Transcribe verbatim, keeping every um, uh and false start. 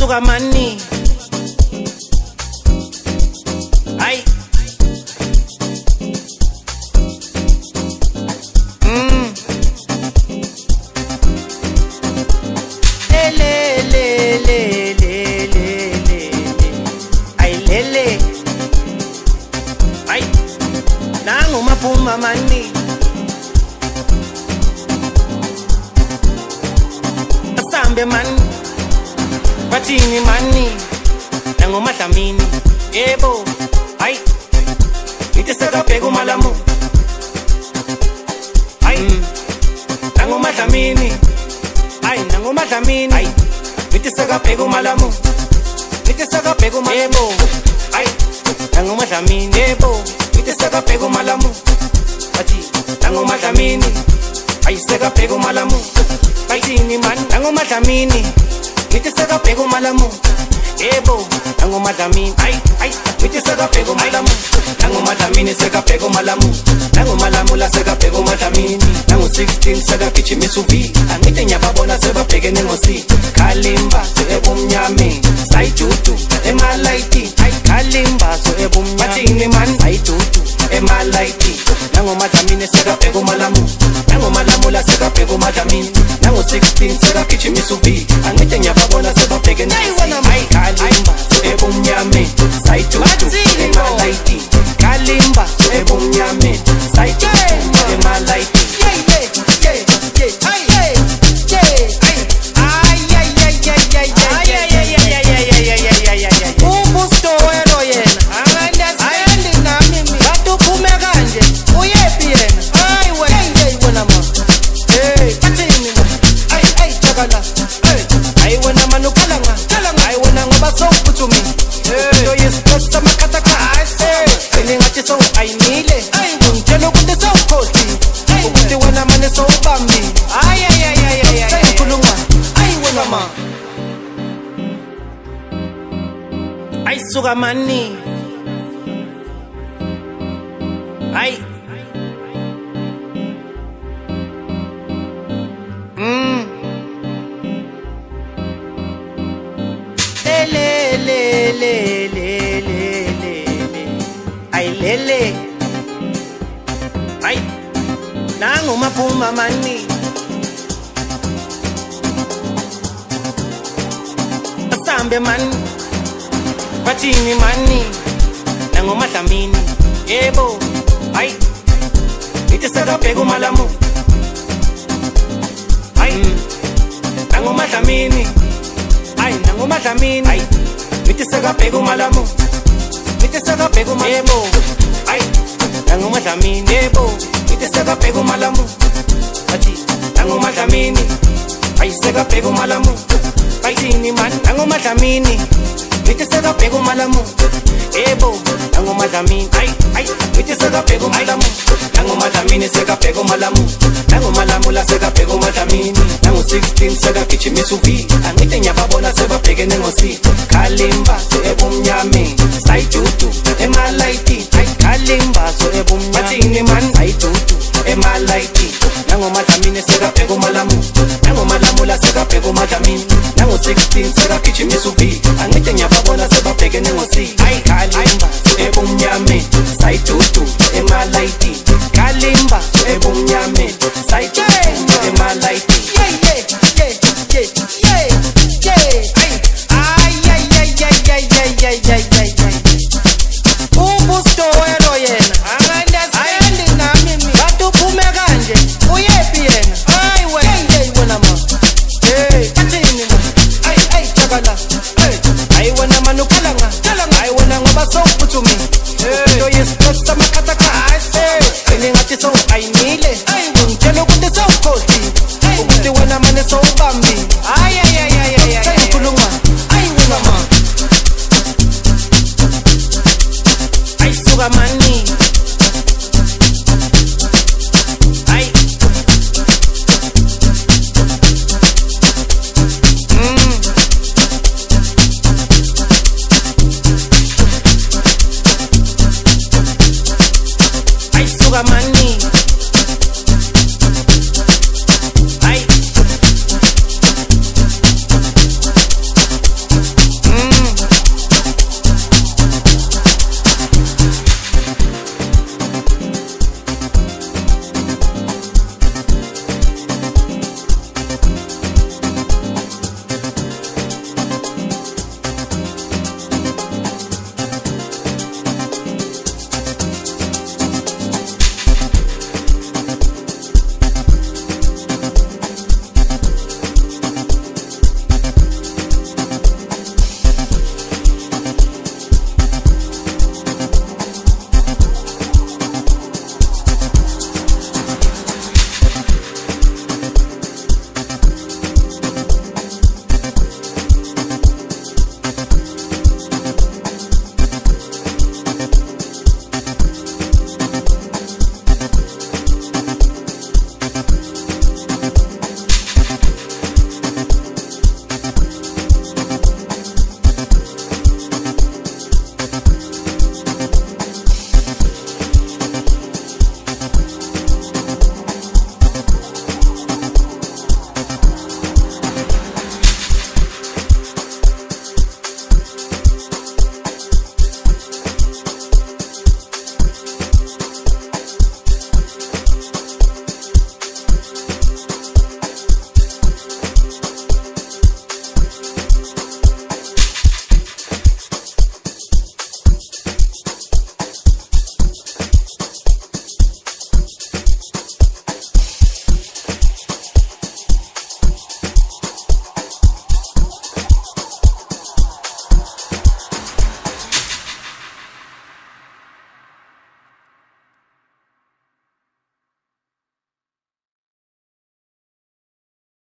suka mani. Ay. Mm. Le le le le le le le. Ay lele. Ay. Nangu mapuma mani. Asambe mani. Batini mani. Nangu matamini. Yebo. Ay. Ite saka pego malamu. Ay. Mm. Nangu matamini. Ay, nangu matamini. Ay. Ite saka pego malamu. Ite saka pego malamu. Ay. Nangu matamini. Yebo. Ite saka pego malamu. Ati. Nangu matamini. Ay, saka pego malamu. Batini man. Nangu matamini. Ite saka pego malamu. Ebo, nangu matamini, ay, ay, miti sega pego malamu. Nangu matamini sega pego malamu. Nangu malamu la sega pego matamini. Nangu sixteen sega kichi misuvi. Angite nyababona seba pege nengosi. Kalimba so ebo mnyame. Sai tutu, ema laiti. Ay, kalimba so ebo mnyame. Matini man, sai tutu, ema laiti. Nangu matamini sega pego malamu. Nangu malamu la sega pego matamini. Nangu sixteen sega kichi misuvi. Angite nyababona seba pege nengosi. Ay, kalimba so ebo mnyame. Sai tutu, ema laiti. Kalimba so ebo mnyame. Sai tutu, ema laiti. Ay, suga mani. Ay. Mm. Le le le le le le le. Ay lele. Ay. Nangu mapuma mani. Asambe mani. Batini mani. Nangu matamini. Ebo. Ay. Ite sega pego malamu. Ay. Mm. Nangu matamini. Ay, nangu matamini. Ay. Ite sega pego malamu. Ite sega pego malamu. Ebo. Ay. Nangu matamini. Ebo. Ite sega pego malamu. Ati. Nangu matamini. Ay, sega pego malamu. Batini man. Nangu matamini. Miti sega pego malamu. Ebo, nangu matamini. Ay, ay, miti sega pego malamu. Nangu matamini sega pego malamu. Nangu malamu la sega pego matamini. Nangu sixteen sega kichi misuvi. Angite nyababona sega pege nengosi. Kalimba so ebo mnyame. Sai tutu, ema laiti. Ay, kalimba so ebo mnyame. Matini man, sai tutu, ema laiti. Nangu matamini sega pego malamu. Nangu malamu la sega pego matamini. Nangu sixteen sega kichi misuvi. Angite nyababona seba pege nengosi. Ay, kalimba so ebo mnyame. Sai tutu, ema laiti. Kalimba so ebo mnyame. Sai tutu, ema laiti. Yeah, yeah, yeah, yeah, yeah, yeah. Ay, ay, ay, ay, ay, ay, ay, ay, ay, ay. Ubusto wero yena. Angandasendi nami mi. Batu pume kanje. Uyepi yena. Ay, we. Hey, hey, wena ma. Hey, atini ma. Ay, ay, chakala. Hey, ay, wena manu kalanga. Kalanga. Ay, wena ngoba so putumi. Hey, do yes kosa makataka. Ay, say. Ini ngati so ay nile. Ay, untelo kunde so koti. Ay, ukuti wena mane so bambi. Ay, ay, ay, ay, ay, ay. Say kulunga. Ay, wena ma. Ay, suga mani. Ay. Mm. Ay, suga mani.